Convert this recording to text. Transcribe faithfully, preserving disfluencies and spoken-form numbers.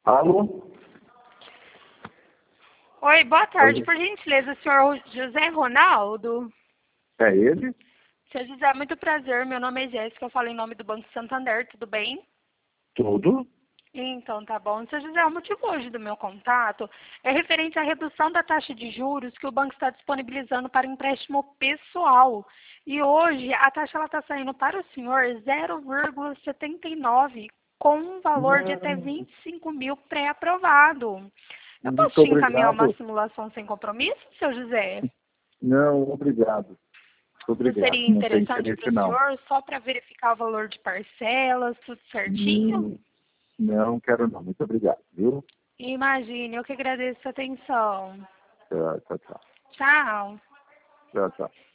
Alô? Oi, boa tarde. Oi. Por gentileza, senhor José Ronaldo? É ele? Senhor José, muito prazer. Meu nome é Jéssica, eu falo em nome do Banco Santander, tudo bem? Tudo? Então, tá bom. Senhor José, o motivo hoje do meu contato é referente à redução da taxa de juros que o banco está disponibilizando para empréstimo pessoal. E hoje a taxa está saindo para o senhor zero vírgula setenta e nove, com um valor de até Não, vinte e cinco mil pré-aprovado. Eu posso muito te encaminhar uma obrigado. simulação sem compromisso, seu José? Não, obrigado. Muito Não obrigado. seria Não tem interessante para interesse, o não. senhor só para verificar o valor de parcelas, tudo certinho? Hum, Não quero, não. Muito obrigado, viu? Imagine, eu que agradeço a atenção. Tchau, tchau, tchau. Tchau. Tchau, tchau.